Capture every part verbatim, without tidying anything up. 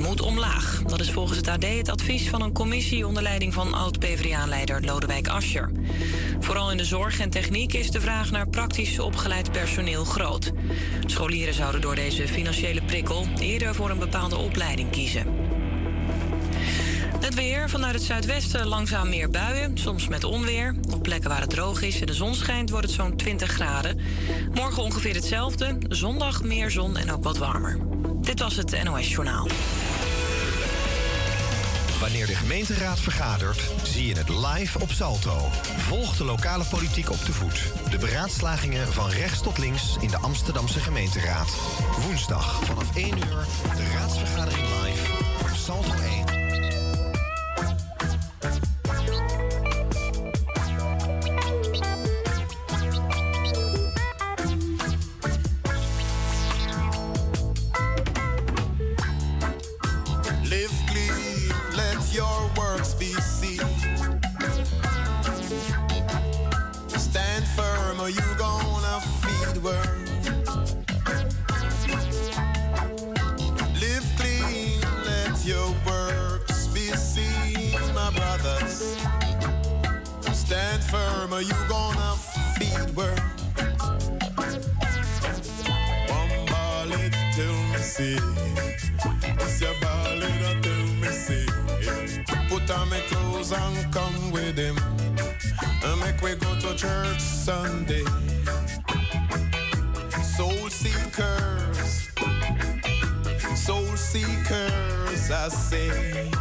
moet omlaag. Dat is volgens het A D het advies van een commissie onder leiding van oud-P v d A-leider Lodewijk Asscher. Vooral in de zorg en techniek is de vraag naar praktisch opgeleid personeel groot. Scholieren zouden door deze financiële prikkel eerder voor een bepaalde opleiding kiezen. Het weer. Vanuit het zuidwesten langzaam meer buien, soms met onweer. Op plekken waar het droog is en de zon schijnt wordt het zo'n twintig graden. Morgen ongeveer hetzelfde. Zondag meer zon en ook wat warmer. Dit was het N O S Journaal. Wanneer de gemeenteraad vergadert, zie je het live op Salto. Volg de lokale politiek op de voet. De beraadslagingen van rechts tot links in de Amsterdamse gemeenteraad. Woensdag vanaf één uur de raadsvergadering live op Salto één. You gonna feed the world. Live clean, let your works be seen, my brothers. Stand firm, or you gonna feed the world. One ballad till me see, it's your ballad till me see. Put on my clothes and come with him. And make we go to church Sunday. Soul seekers, soul seekers, I say.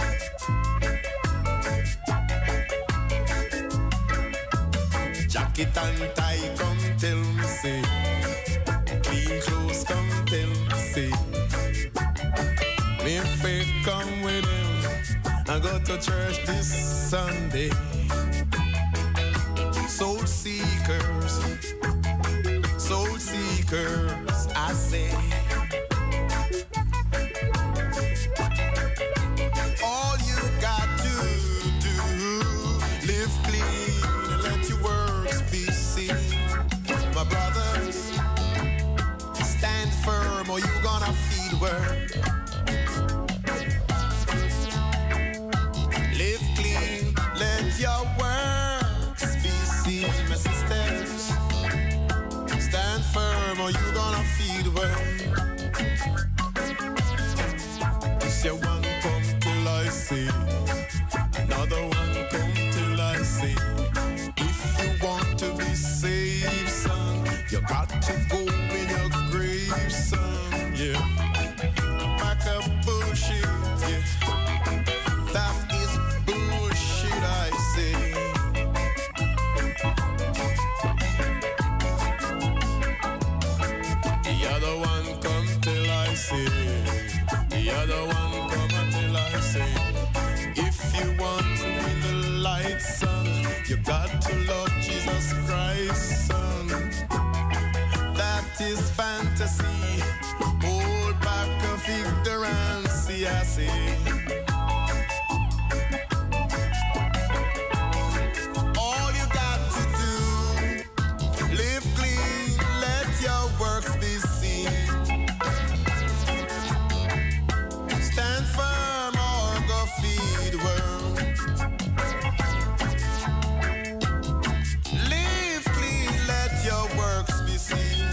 Jacket and tie, come tell me, say. Clean clothes, come tell me, say. Me faith come with him. I go to church this Sunday. Soul seekers, soul seekers, I say. All you got to do, live clean and let your works be seen. My brothers, stand firm or you gonna feed the world. Live clean, let your works be seen. My sisters, stand firm or you gonna feed the world. This your one come till I see, another one come till I see. If you want to be saved, son, you got to go in your grave, son. Yeah, back up bullshit. Yeah, that is bullshit, I say. The other one come till I say. The other one come until I say. If you want to win the light, son, you got to love Jesus Christ, son. That is fantasy. Hold back of ignorance, I say. All you got to do, live clean, let your works be seen. Stand firm or go feed the world. Live clean, let your works be seen.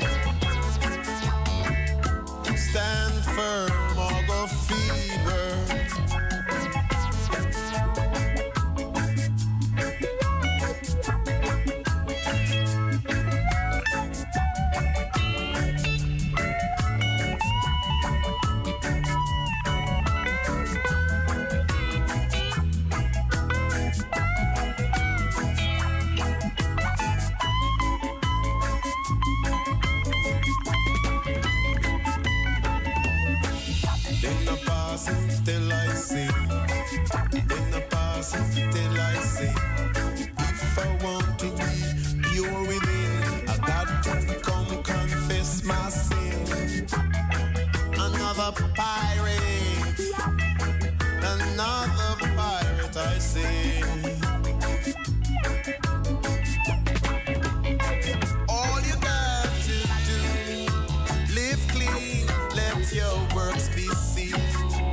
Stand firm or go feed the world. Till I see, in the past till I see. If I want to be pure within, I got to come confess my sin. Another pirate, another pirate I see. All you got to do, live clean, let your works be seen.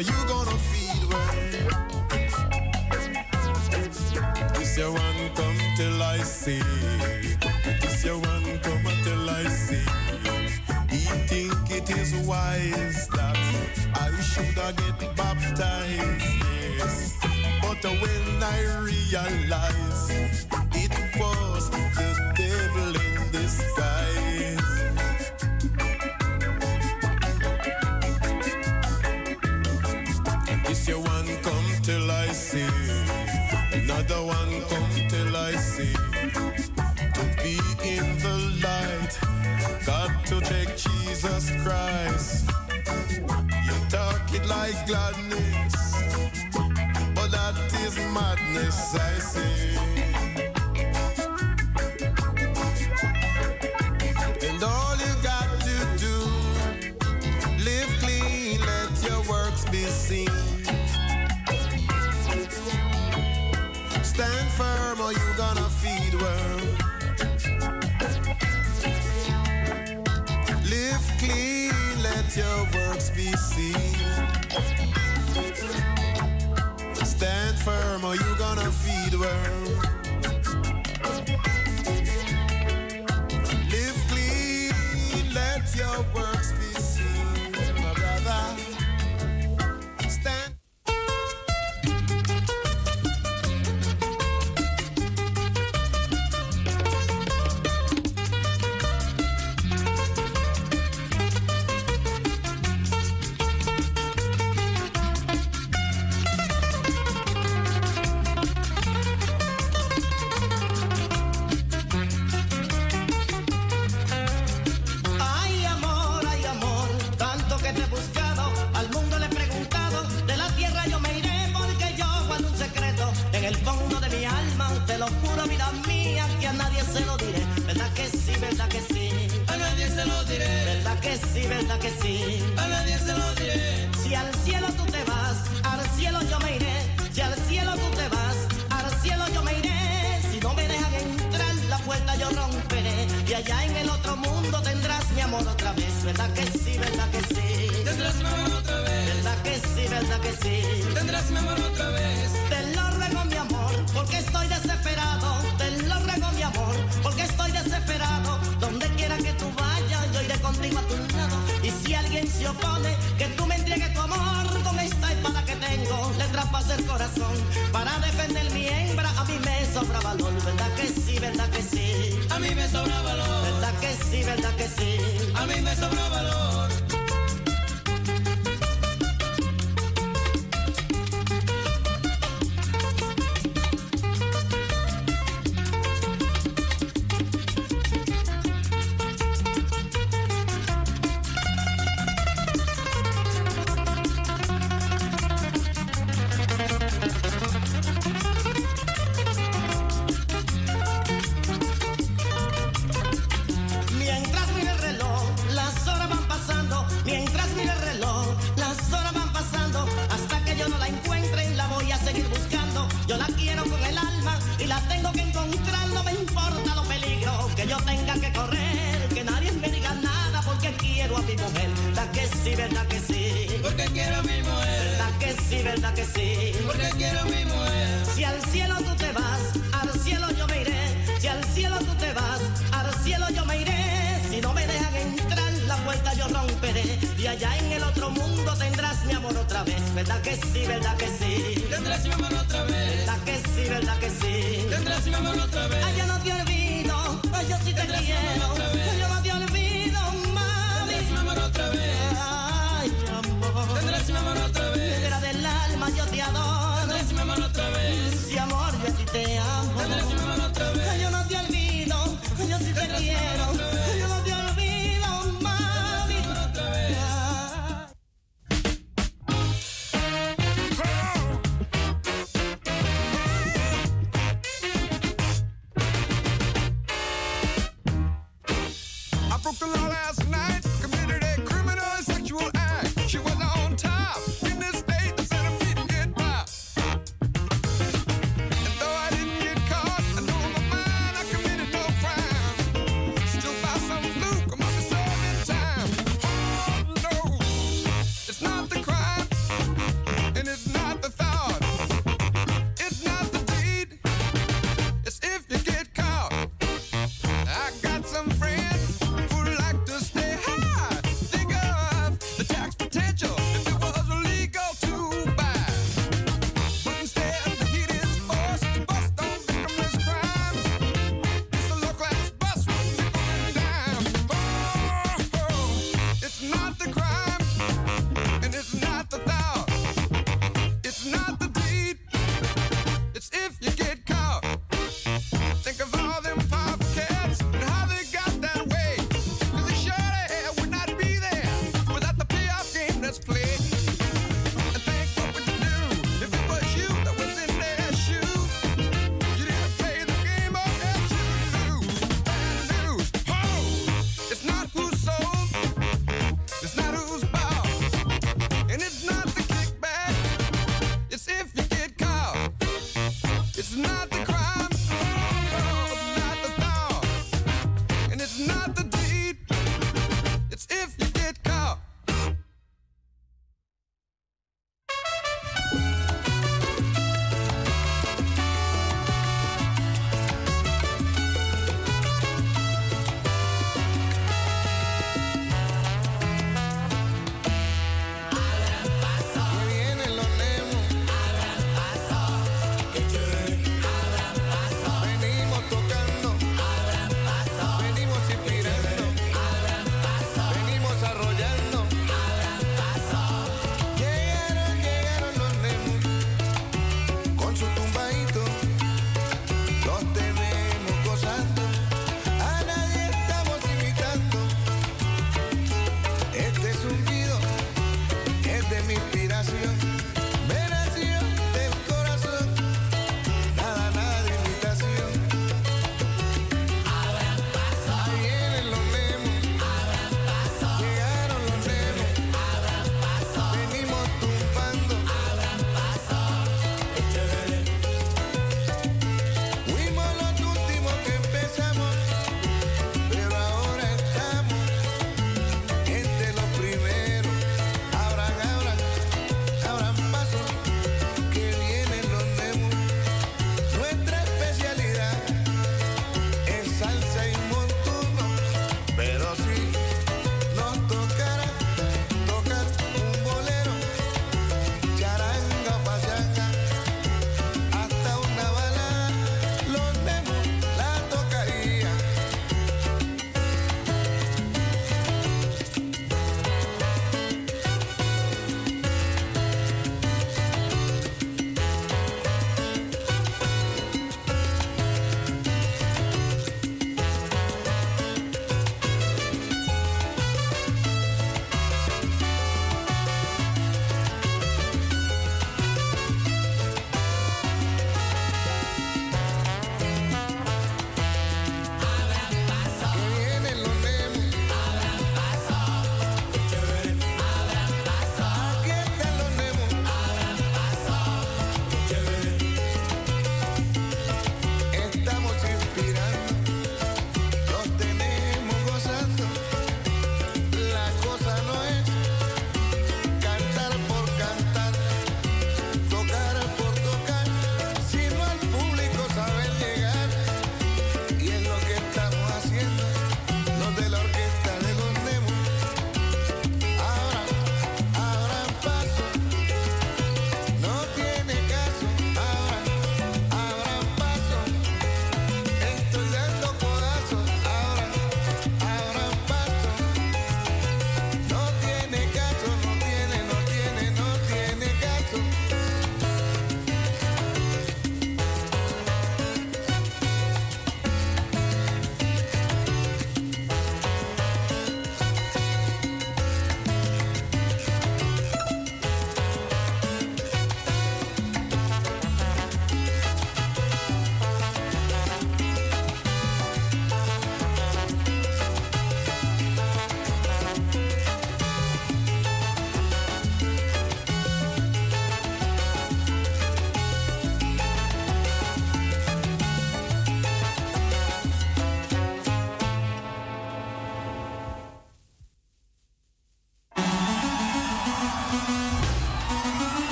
are you gonna feed well? This your one come till I see. This your one come till I see. He think it is wise that I should get baptized, yes. But when I realize it was the devil in disguise. This your one come till I see. Another one come till I see. To be in the light, got to take Jesus Christ. You talk it like gladness, but that is madness, I say. And all you got to do, live clean, let your works be seen. Stand firm or you gonna feed world. Live clean, let your works be seen. Stand firm or you gonna feed world. Live clean, let your works be seen, my brother. Stand. Sí, verdad que sí. A nadie se lo diré. Si al cielo tú te vas, al cielo yo me iré. Si al cielo tú te vas, al cielo yo me iré. Si no me dejan entrar, la puerta yo romperé. Y allá en el otro mundo tendrás mi amor otra vez. ¿Verdad que sí, verdad que sí? Tendrás mi amor otra vez. ¿Verdad que sí, verdad que sí? Tendrás mi amor otra vez. Te lo ruego mi amor, porque estoy desesperado. Te lo ruego mi amor, porque estoy desesperado. Donde quiera que tú vayas, yo iré contigo a tu lado. Y si alguien se opone, que tú me entregues tu amor. Con esta espada que tengo, le traspasé el corazón. Para defender mi hembra, a mí me sobra valor. ¿Verdad que sí, verdad que sí? A mí me sobra valor. ¿Verdad que sí, verdad que sí? A mí me sobra valor. ¿Verdad que sí? Porque quiero a mi mujer. Si al cielo tú te vas, al cielo yo me iré. Si al cielo tú te vas, al cielo yo me iré. Si no me dejan entrar, la puerta yo romperé. Y allá en el otro mundo tendrás mi amor otra vez. ¿Verdad que sí? ¿Verdad que sí? Tendrás mi amor otra vez. ¿Verdad que sí? ¿Verdad que sí? Tendrás mi amor otra vez. Ay, yo no te olvido. Ay, yo sí te quiero. Ay, yo no te olvido, mami. Tendrás mi amor otra vez. Ay, amor. Tendrás mi amor otra vez. Del alma yo te adoro. Tendrás mi amor otra vez. Si amor yo a ti te amo. Tendrás mi amor otra vez. Yo no te olvido. Yo sí te quiero. Yo no te olvido, mami. Otra vez. potential if it was illegal to buy. But instead the heat is forced to bust on victimless crimes. It's a low-class bus with nickel and dime. Oh, oh, it's not the crime, and it's not the thought. It's not the deed, it's if you get caught. Think of all them powerful cats and how they got that way. Cause they surely would not be there without the payoff game that's played.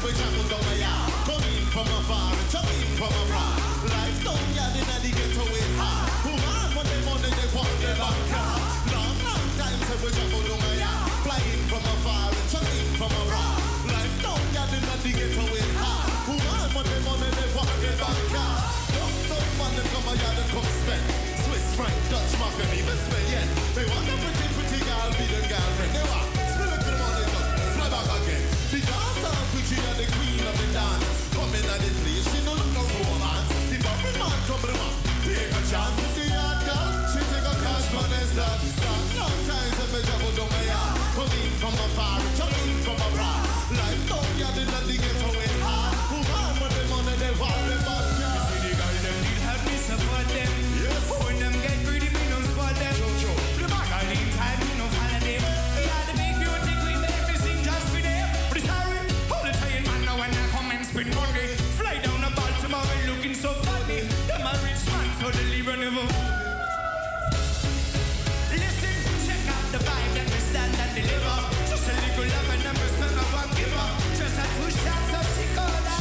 we travel down the yard. Come in from afar, jump in from abroad. Life down yard in the ghetto with hard. Woman, when they money, they want their back car. Long, long time till we travel down the yard. Flying from afar, jump in from abroad. Life down yard in the ghetto with hard. Woman, when they money, they want their back car. Don't, don't want them come a yard and come spend. Swiss franc, Dutch mark, and even Spain, yeah. They want a pretty, pretty girl, be the girlfriend. They want, spill it to the money, fly back again. The dancer, pretty and the queen of the dance. Come in at the place, she no look no romance. The bumpy man, come to man, take a chance. The yard girl, she take a cash money, start. Long time since we travel down my yard. Come in from afar, jump in from abroad. Life down yard in the ghetto with hard. Who want when the money, they want them back. You see the guy, them need help me support them. Yes. When them get greedy, we don't spot them. The magazine time, we don't follow them. Yeah, the big beauty queen, they me sing just for them. But it's sorry, hold the tie in man now when I come and spin money. Fly down to Baltimore and looking so funny. Them a rich man, so they leave a never. Listen, check out the vibe that we stand and deliver. Just a little love and never smell of one giver. Just a two shots of Chicola.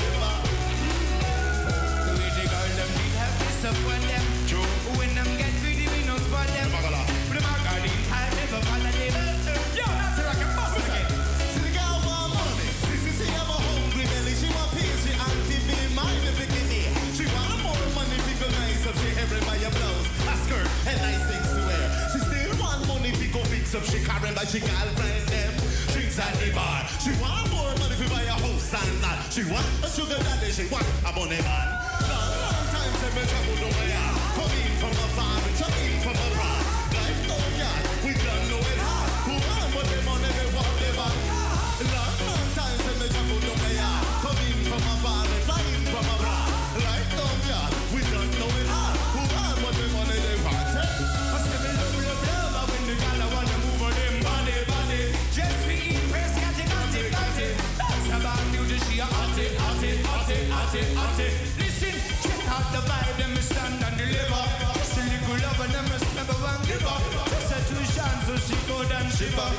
The way the girl them need help me support them. When them get greedy, we no spot them. But the magazine time never follow them. Yo, that's a rock and bust again. See the girl want money. See, see, see, have a hungry belly. She want peace, she anti-me, mind the bikini. She want more money, people nice up. She everybody a blouse, a skirt, and nice things to wear. She still want money, people fix up. She carrying like she girlfriend them. Drinks at the bar. She want more money to buy a house and that. She want a sugar daddy, she want a money man. Long, long time since we travel down the yard. Come in from afar, jump in from abroad. Life down yard, we don't know it hard. Who want what they money, they want they back. Long, long time since we travel down the yard. Come in from afar, fly in from abroad. Life down yard, we don't know it hard. Who want what they money, they want it. I say me love, love, love, I win the gal, I wanna move on them body, body. Just be impressed, got it, got it, got it. That's about beauty, she a hot it, hot it, hot it, hot it, hot it. Listen, check out the vibe, them me stand and deliver. Just a little love and them must never one give up. Just a two shots, so she go down shiver.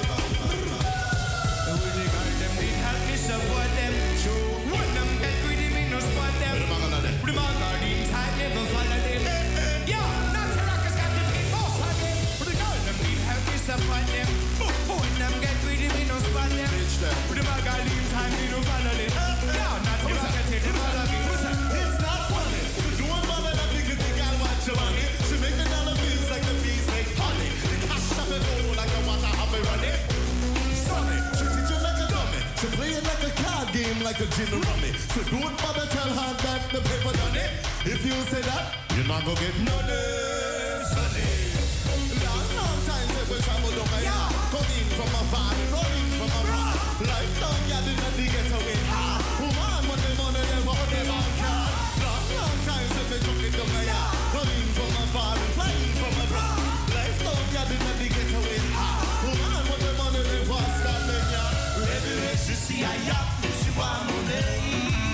The way they got them, they help me support them. When them get greedy, me no spot them. The magazine type never follow them. Yeah, not the rockers got the big boss on them. But the girl them need help me support them. When them get greedy, me no spot them. The magazine type me no follow them. Yeah, not the rockers take the follow me. It's not funny. Don't bother that because the girl wants your money. She make the dollar bills like the bees make honey. The cash up and roll like the water have it running. Sonny, she teach you like a dummy. She play it like a card game like a gin rummy. So don't bother tell her that the paper done it. If you say that, you're not gonna get nothing, sonny. Long, long time since we travel down the yard. Come in from afar, running from abroad. Life down yard in the ghetto with hard. Woman, when they money, they want them on card. Long, long time since we took it down the yard. Coming from afar and flying from abroad. Life down yard in the ghetto with hard. Woman, when they money, they want start them yard. Everywhere she see a yacht, she want money.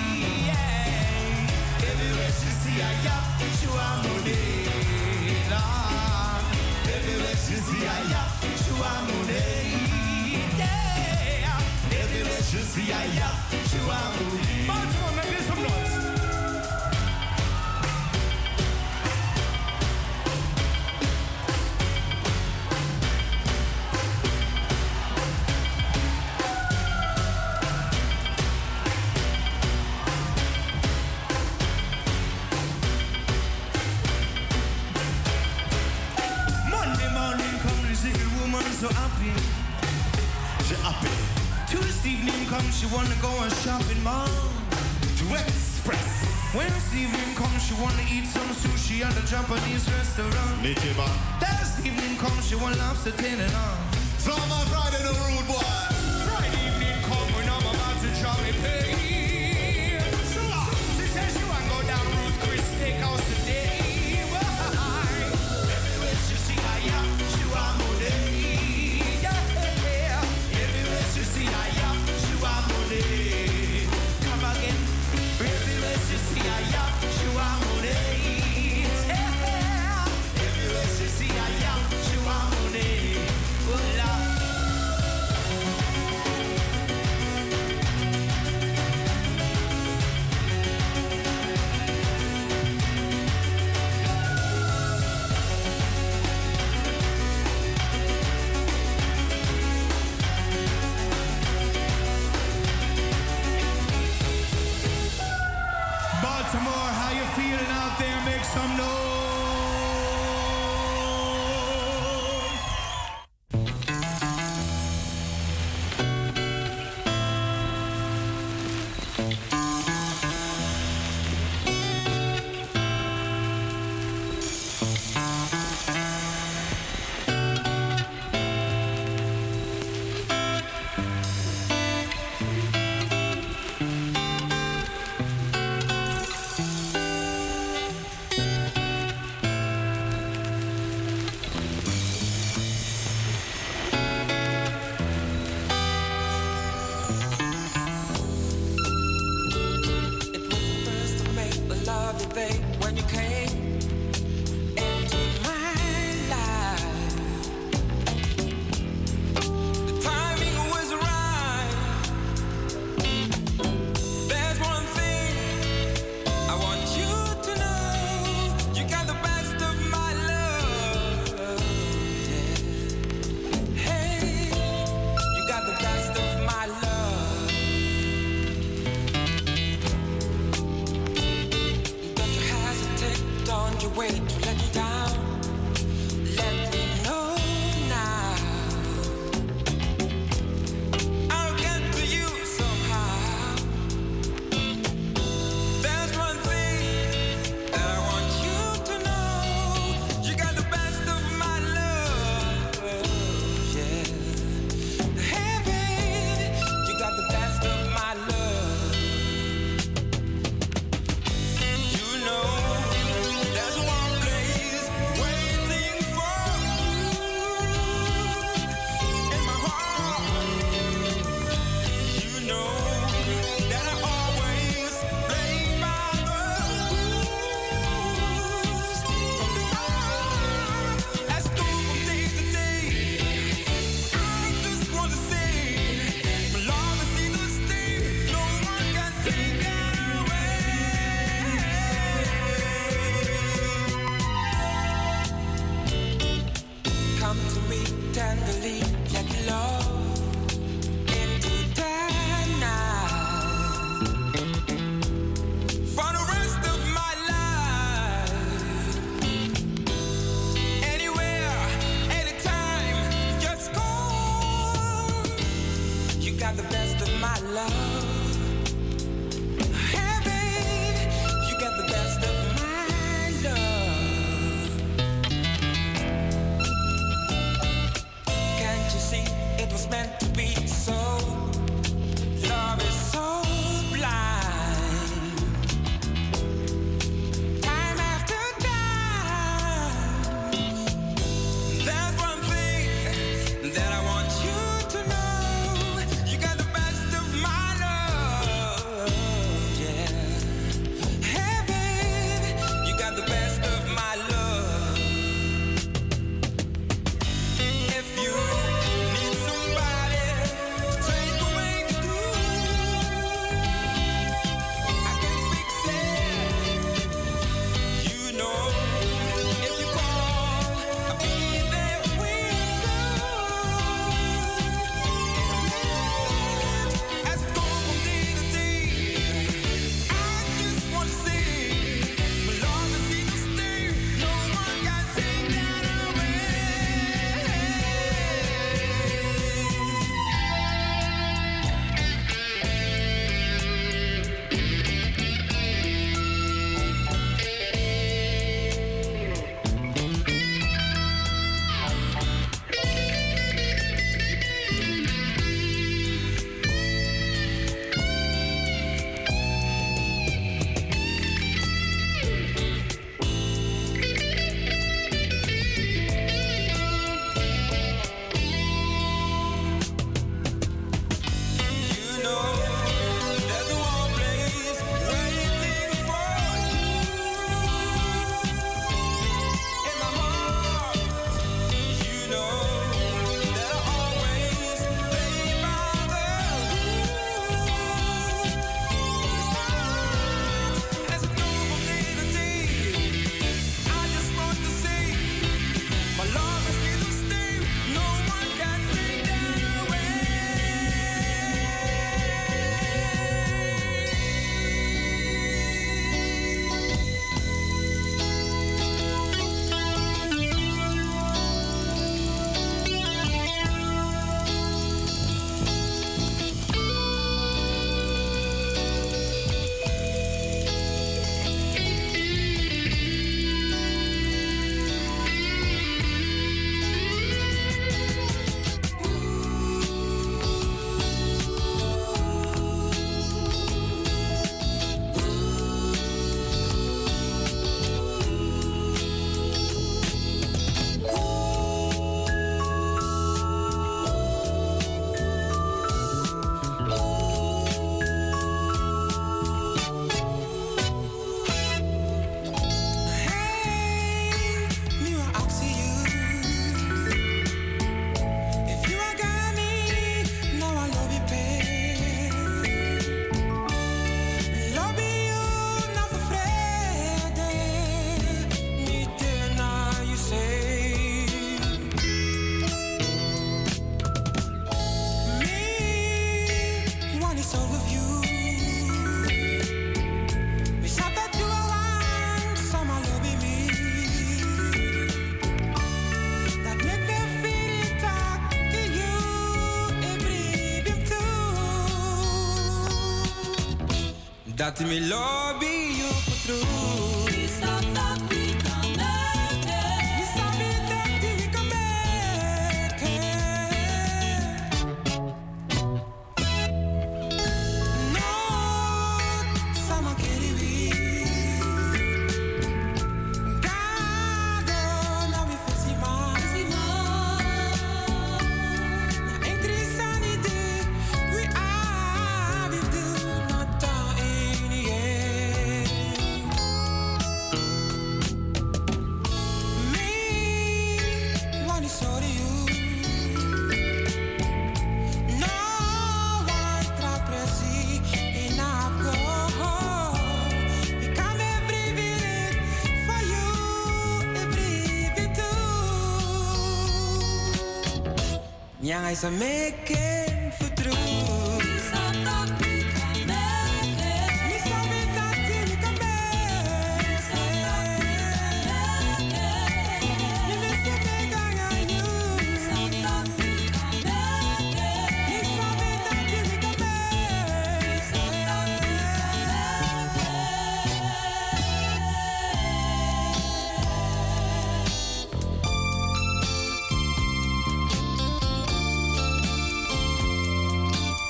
Yeah. Everywhere she see a yacht, she want money. Lord. Everywhere she see a yacht, she want money. Yeah. Everywhere she see a yacht, she want money. Baltimore, make this some noise. So happy, she happy. Tuesday evening comes, she wanna go on shopping mall to Express. Wednesday evening comes, she wanna eat some sushi at a Japanese restaurant. Nikiba. Thursday evening comes, she want lobster tail and all. So I'm on Friday the rude boy. Friday evening come when I'm about to drop me pay. She says she wanna go down Ruth Chris Steakhouse today. Everywhere she see I am, she want money. Come again. Everywhere she see a yacht, she want money. Everywhere she see a yacht, she want money. Oh, Lord. Baltimore, how you feeling out there? Make some noise. There's one place Dat me lobby you for true. We stop that we can make it. We stop it that we can make it. No, sama keri we. Gado na we fasima. Fasima. Na incresanity we are we do not die in the end. Me wanna show you. No one trap presi enough go. We come every minute for you, every bit too. Yeah, it's a making for true. We stop that we can make it. We stop it that we can make it. We stop that we can make it. You need to make I got you. We stop that we can make it. We stop it that we can make it. We stop that we can make it.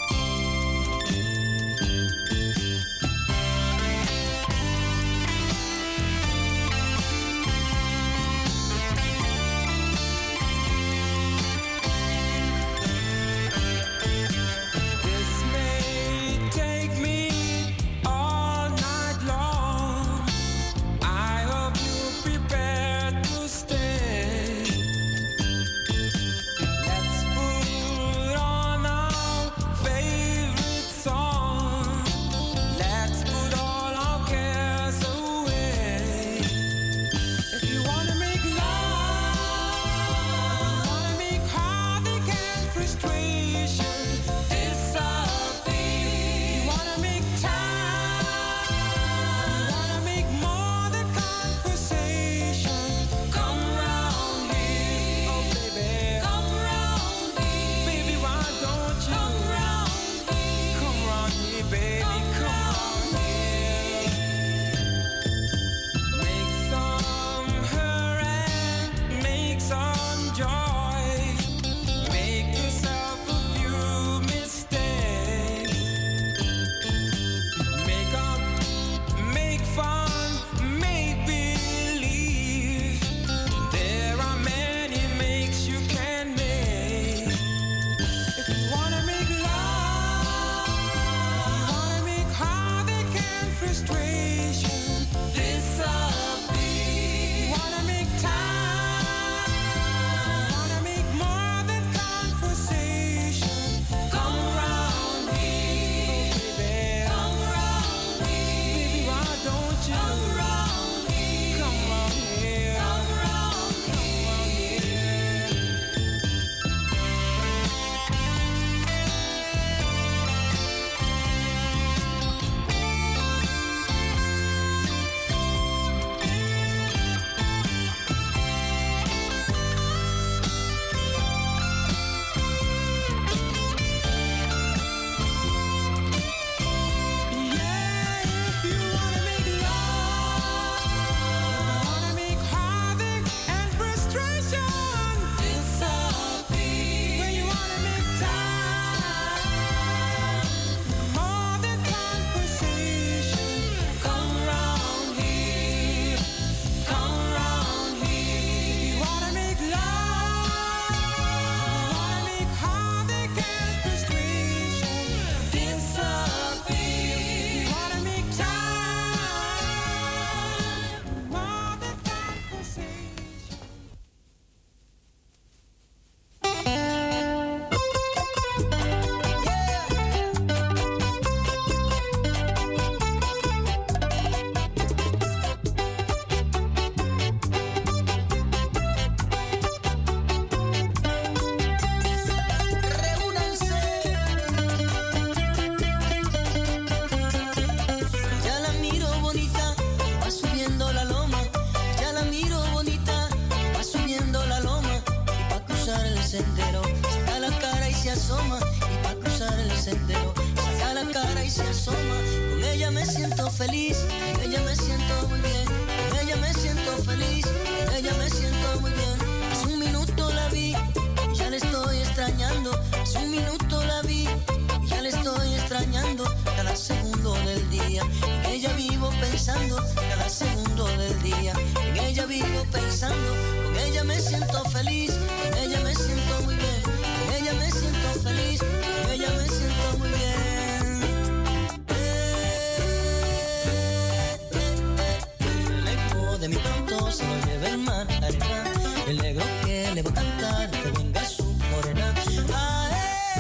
ella me siento feliz, con ella me siento muy bien, con ella me siento feliz, con ella me siento muy bien. Hace un minuto la vi, ya le estoy extrañando. Hace un minuto la vi, ya le estoy extrañando. Cada segundo del día, en ella vivo pensando. Cada segundo del día, en ella vivo pensando. Con ella me siento feliz, con ella me siento muy bien, con ella me siento feliz, con ella me siento muy bien. De mi canto se lo lleva el mar, la arena, el negro que le va a cantar, que venga su morena. Ae,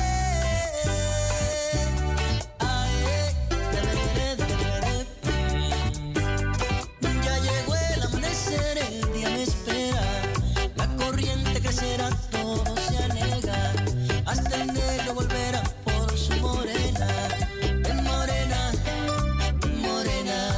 ae, de, de, de, de. Ya llegó el amanecer, el día me espera, la corriente crecerá, todo se anega, hasta el negro volverá por su morena. Ven morena, morena.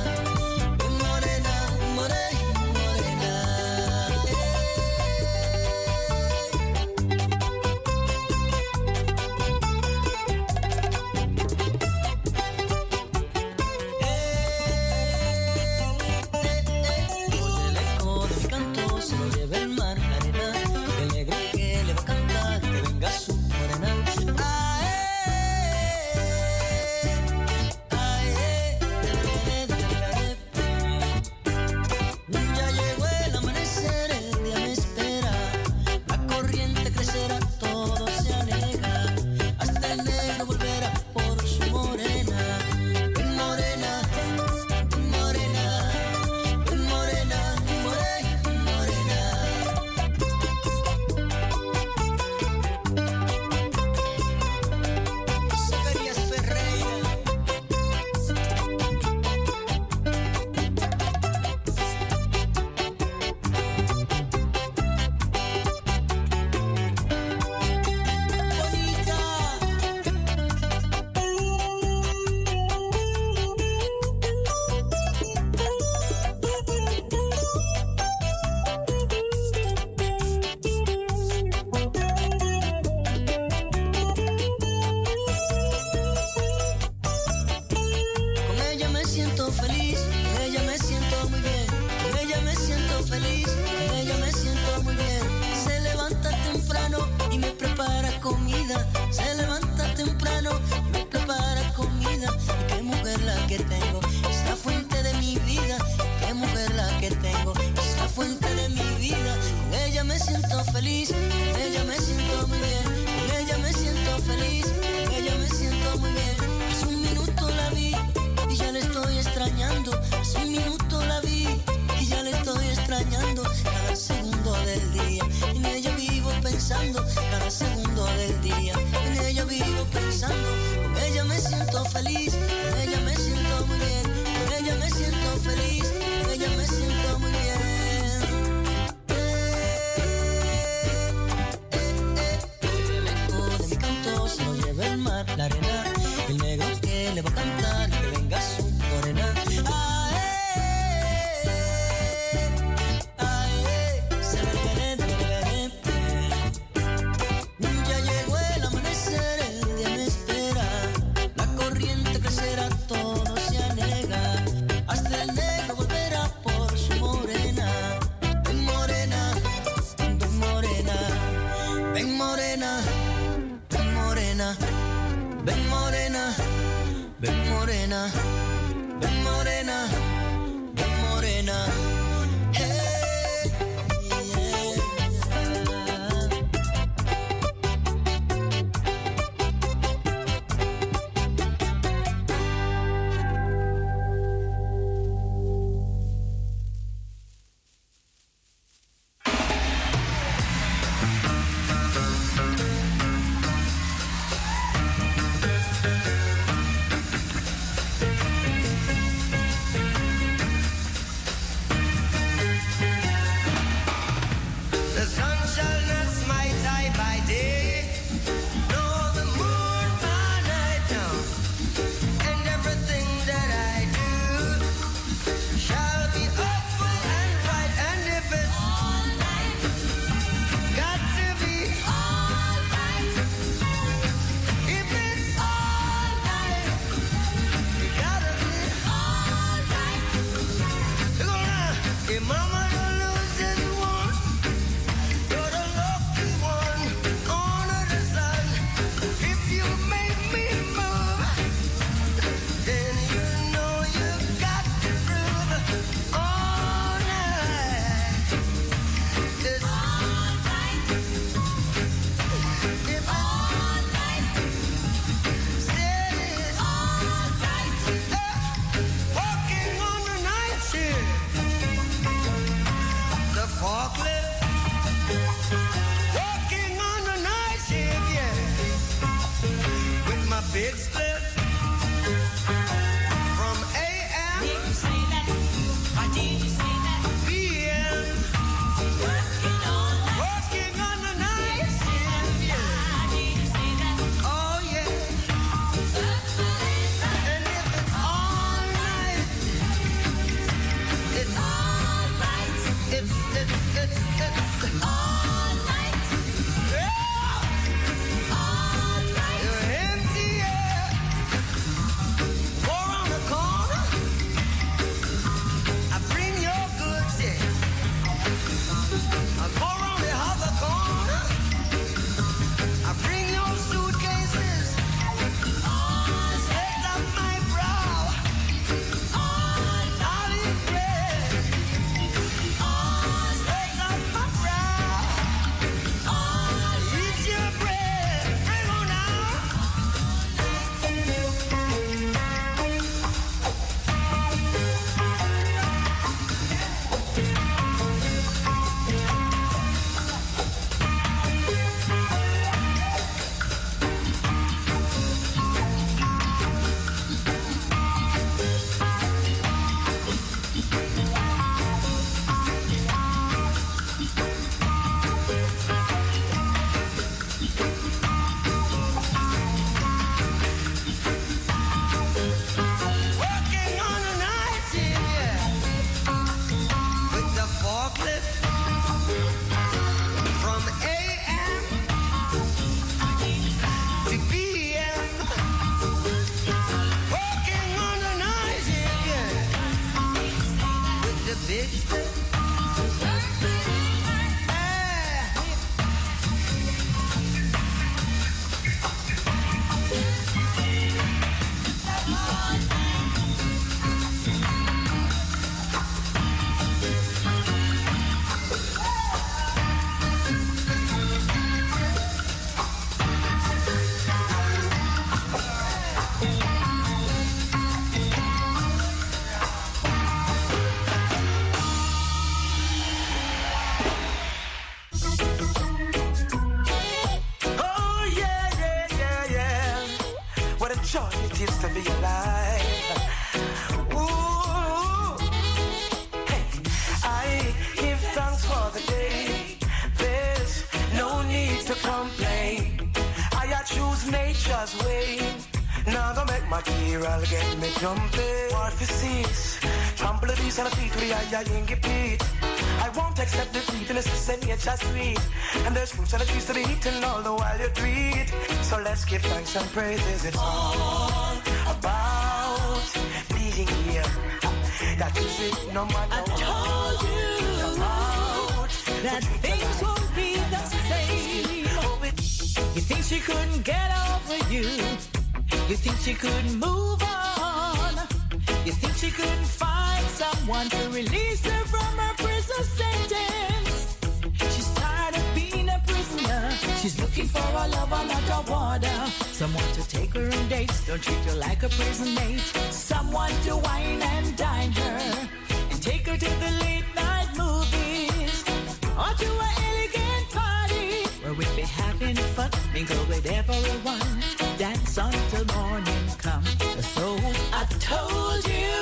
I won't accept defeat unless it's in nature sweet. And there's fruits and the trees to be eaten all the while you treat. So let's give thanks and praises. It's all about being here. That is it, no matter what. I told you about that things won't be the same. You think she couldn't get over you? You think she couldn't move on? You think she couldn't find someone to release her from her prison sentence? She's tired of being a prisoner. She's looking for a lover, not a warder. Someone to take her on dates, don't treat her like a prison mate. Someone to wine and dine her and take her to the late night movies or to an elegant party where we'd be having fun, mingle with everyone, dance until morning come. So I told you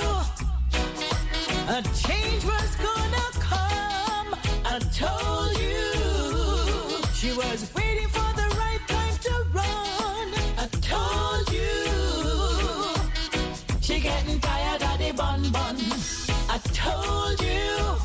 a change was gonna come. I told you she was waiting for the right time to run. I told you she getting tired of the bun bun. I told you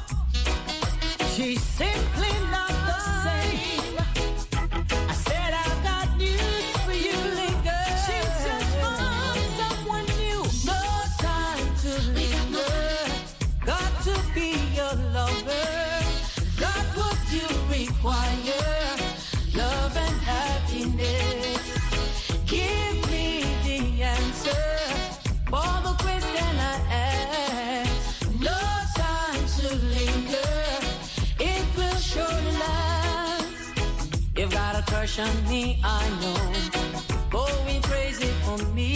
she's simply not the same. I said I got news for you, linger. She's just found someone new. No time to linger. Got to be your lover. Got what you require. Love and happiness. Give me the answer for the question I asked. No time to linger. It will surely last. You've got a crush on me, I know. Going crazy for me.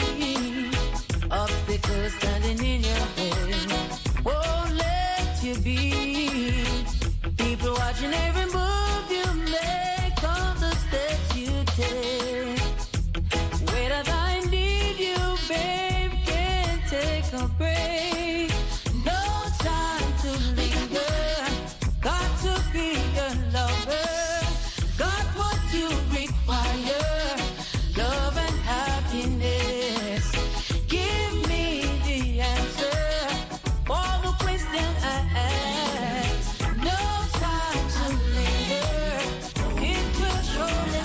Obstacles standing in your way. Won't let you be. People watching every move you make, all the steps you take. Wait as I need you, babe, can't take a break. No time to linger. Got to be your lover. Got what you require. Love and happiness. Give me the answer for the question I asked. No time to linger. It will surely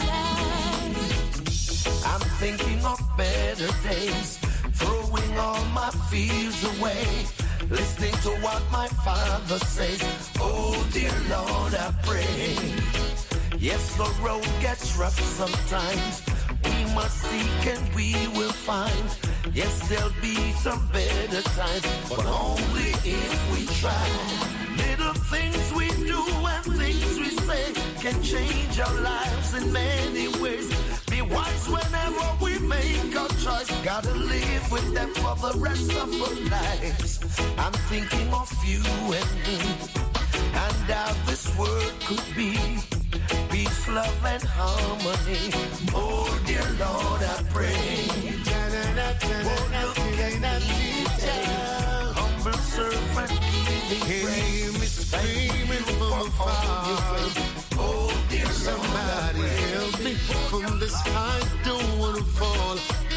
last. I'm thinking of better days, throwing all my fears away, listening to what my father says. Oh dear Lord, I pray. Yes, the road gets rough sometimes. We must seek and we will find. Yes, there'll be some better times, but only if we try. Little things we do and things we say can change our lives in many ways. Be wise whenever we make a choice. Gotta live with them for the rest of our lives. I'm thinking of you and me, and how this world could be. Peace, love, and harmony. Oh, dear Lord, I pray. Oh, look at me, humble servant, giving praise. Screaming from afar. Oh, dear somebody help me from this. I don't want to fall, but if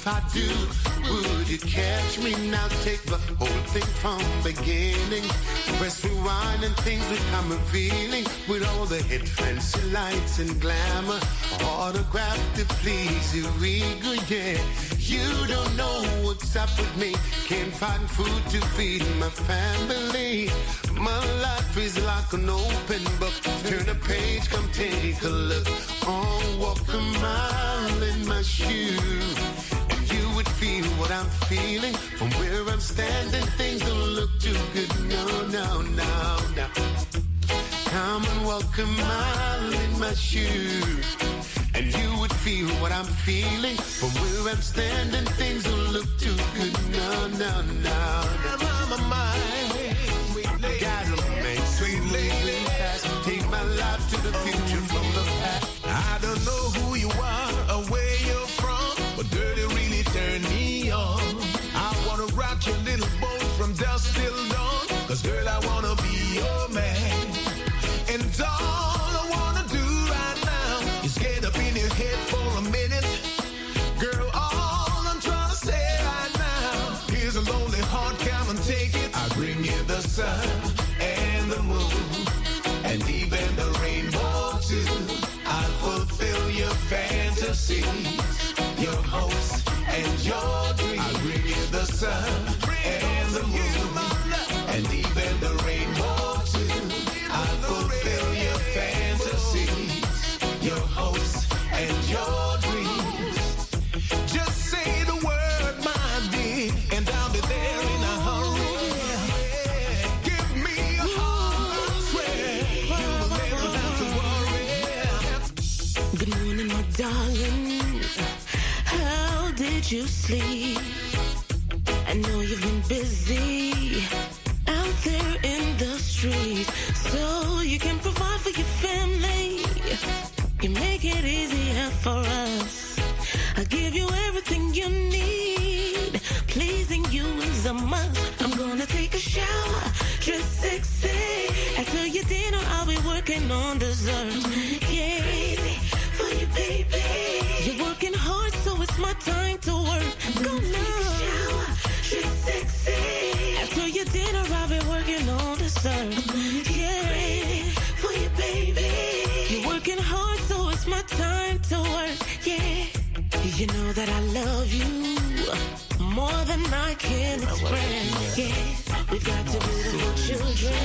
I do, would you catch me now? Take the whole thing from beginning. Press rewind and things become revealing. With all the hit fancy lights and glamour. Autograph to please you, ego, yeah. You don't know what's up with me. Can't find food to feed my family. My life is like an open book. Turn a page, come take a look. Oh, walk a mile in my shoe, and you would feel what I'm feeling. From where I'm standing, things don't look too good. No, no, no, no. Come and walk a mile in my shoe, and you would feel what I'm feeling. From where I'm standing, things don't look too good. No, no, no. I'm a mind. Gotta make sweet lady fast. Take my life to the future from the past. I don't know who you are or where you're from, but girl, you really turn me on. I wanna rock your little boat from dusk till dawn, cause girl, I wanna be your man. And all I wanna do right now is get up in your head for a minute. Girl, all I'm trying to say right now, here's a lonely heart, come and take it. I bring you the sun and the moon, and even the rainbow too. I'll fulfill your fantasies, your hopes and your dreams. I'll bring you the sun and the moon, and even the rainbow too. I'll fulfill your fantasies, your hopes and your dreams. Just say the word, my dear, and I'll be there in a hurry. Give me a heart, I swear you will never have to worry. Good morning, my darling. How did you sleep? I know you've been busy out there in the streets, so you can provide for your family. You make it easier for us. I give you everything you need. Pleasing you is a must. I'm gonna take a shower, dress sexy. After your dinner, I'll be working on dessert. Yeah, for you, baby. You're working hard, so it's my time to work. Go now, shower, dress sexy. After your dinner, I'll be working on dessert. Yeah, for you, baby. You're working hard, so it's my time to work. Yeah, you know that I love you more than I can express. Yeah, we've got two beautiful children.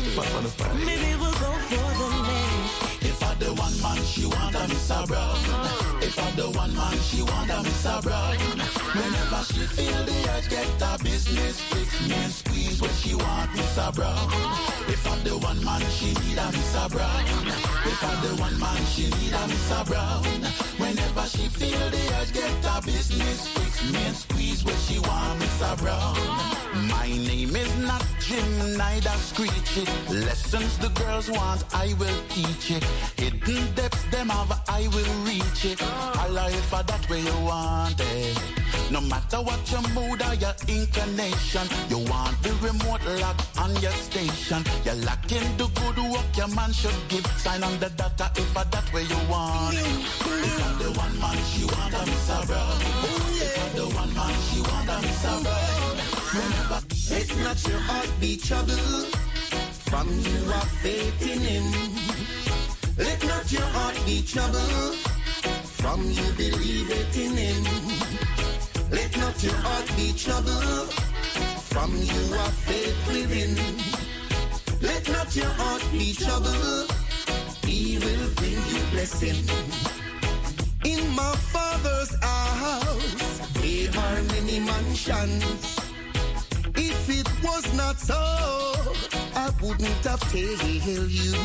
Maybe we'll go for the next. If I the one man, she want a Mister Brown. If I the one man, she want a Mister Brown. Whenever she feel the urge, get her business fix me and squeeze what she want, Mister Brown. If I the one man, she need a Mister Brown. If I the one man, she need a Mister Brown. Whenever she feel the urge, get her business fix me and squeeze what she want, Mister Brown. My name is not Jim, neither Screechy. Lessons the girls want, I will teach it. Hidden depths them have, I will reach it. Allah, if I that way you want it. No matter what your mood or your inclination, you want the remote lock on your station. You're lacking the good work your man should give. Sign on the data if I that way you want it. If I'm the one man, she want a Mister Brown. If I'm the one man, she want a Mister Brown. Remember, let not your heart be troubled. From you are faith in him. Let not your heart be troubled. From you believe it in him. Let not your heart be troubled. From you are faith within. Let not your heart be troubled. He will bring you blessing. In my Father's house there are many mansions. If it was not so, I wouldn't have tell you.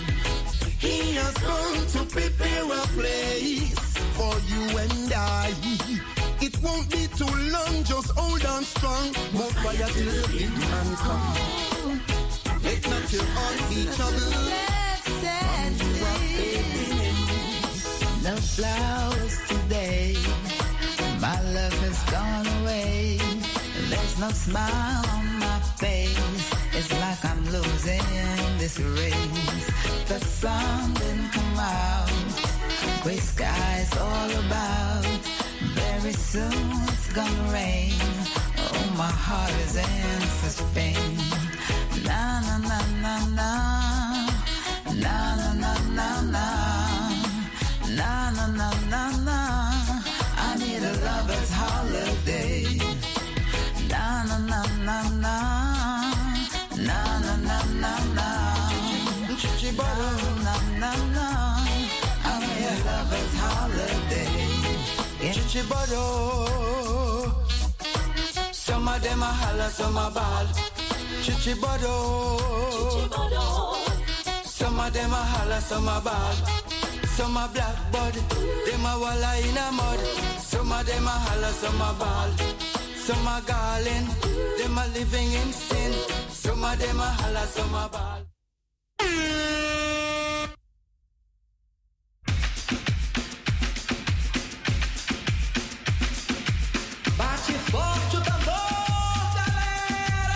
He has come to prepare a place for you and I. It won't be too long, just hold on strong. More fire till the big man come. Let not your heart be troubled. From you are faith in him. No flowers today. My love has gone away. There's no smile on my face. It's like I'm losing this race. The sun didn't come out. Gray skies all about. Very soon it's gonna rain. Oh, my heart is in such pain. Na na na na na, na na na na na, na na na na na. I need a lover's holiday. Na na na na na, na na na na na, na na na. I need a lover's holiday. Chichibado. Some of them are holla, some are bad. Chichibado. Some of them are holla, some are bad. Some are black bud, them are walla in a mud. Some of them are holla, some are bad. Some are garland, them are living in sin. Some of them are holla, some are bad. Bate forte o tambor, galera!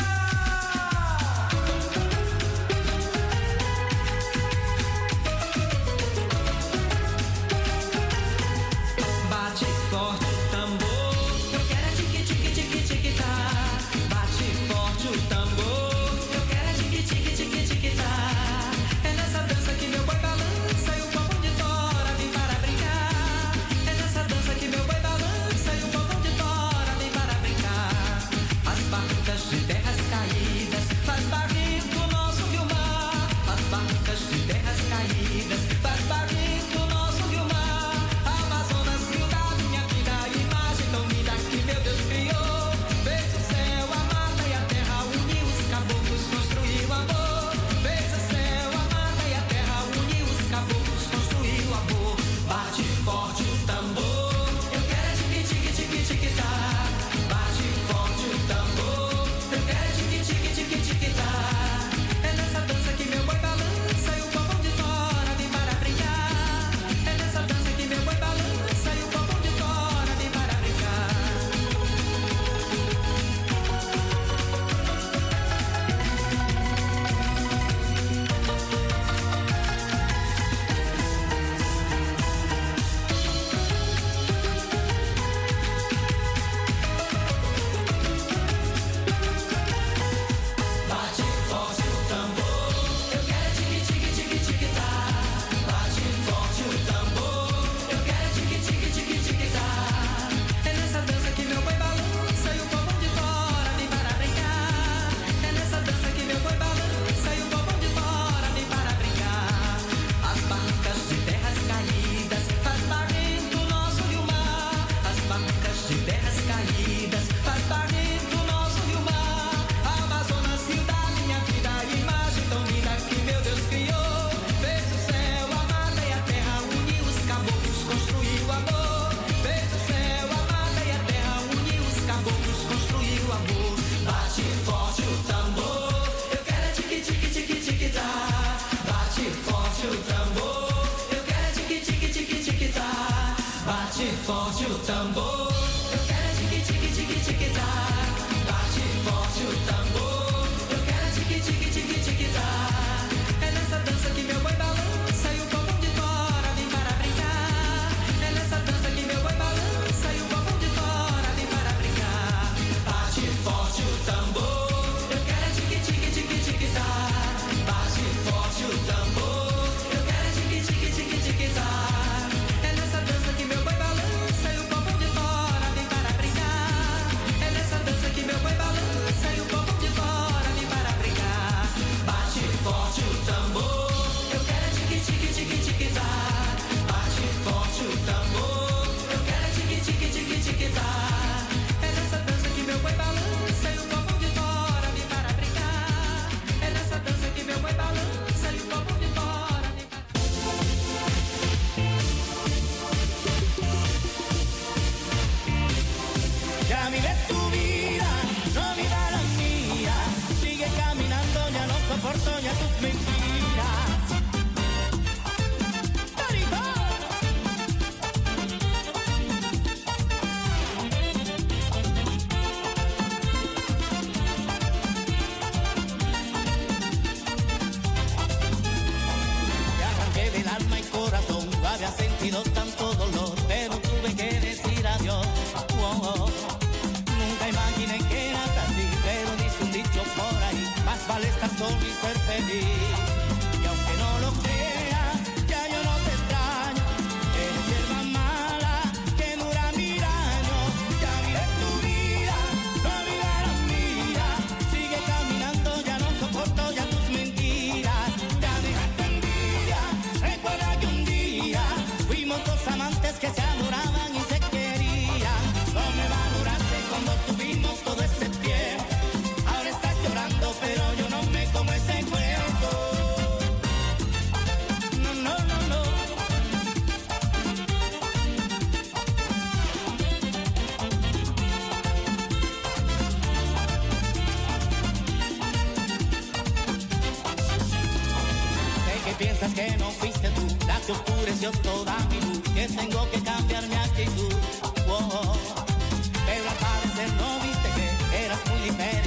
Bate forte o tambor, eu quero é tique tique tique tique tá. Bate forte o tambor, eu quero é tique tique tique tique tá. É nessa dança que meu boi balança e o povo de fora vem para brincar. É nessa dança que meu boi balança e o povo de fora vem para brincar. As barcas de terras caídas faz barrito o nosso rio-mar. As barcas de terras caídas faz barrito o nosso rio-mar. Amazonas, rio da minha vida, imagem tão linda que meu Deus criou. Fez o céu, a mata e a terra, uniu os caboclos, construiu amor. Fez o céu, a mata e a terra, uniu os caboclos, construiu amor. Bate forte o tambor, eu quero é tique tique tique tique tá. Bate forte o tambor, eu quero é tique tique tique tique tá. É nessa dança que meu boi balança e o povo de fora vem para brincar. É nessa dança que meu boi balança e o povo de fora vem para brincar. Bate forte o tambor, eu quero é tique tique tique tique tá. Bate forte o tambor, eu quero é tique tique tique tique tá. É nessa dança que meu boi balança e o povo de fora vem para brincar. É nessa dança que meu boi balança e o povo de fora vem para brincar. As barcas de terras caídas faz barrento o nosso rio-mar. As barcas de terras caídas faz barrento o nosso rio-mar. Amazonas, rio da minha vida, imagem tão linda que meu Deus criou. Fez o céu, a mata e a terra, uniu os caboclos, construiu amor. Fez o céu, a mata e a terra, uniu os caboclos, construiu amor. Bate forte o tambor, eu quero é tique tique tique tique tá. Bate forte o tambor, eu quero é tique tique tique tique tá. Bate forte o tambor, eu quero é tique tique tique tique tá. Bate forte o tambor, eu quero é tique tique tique tique tá. É nessa dança que meu boi balança e o povo de fora vem para brincar. É nessa dança que meu boi balança e o povo de fora vem para brincar. Bate forte o tambor, eu quero é tique tique tique tique tá. Bate forte o tambor, eu quero é tique tique tique tique tá. É nessa dança que meu boi balança e o povo de fora solo y ser feliz. Y aunque no lo creas, ya yo no te extraño. Eres hierba mala que dura mil años. Ya vive tu vida, no viva la mía. Sigue caminando, ya no soporto ya tus mentiras. Ya dejaste envidia, recuerda que un día fuimos dos amantes que se adoraban y se querían. No me valoraste cuando tuvimos todo ese tiempo. Ahora estás llorando, pero yo no me como ese cuento. No, no, no, no. Sé que piensas que no fuiste tú la que oscureció toda mi luz, que tengo que cambiar mi actitud. Oh, oh. Pero al parecer no viste que eras muy diferente.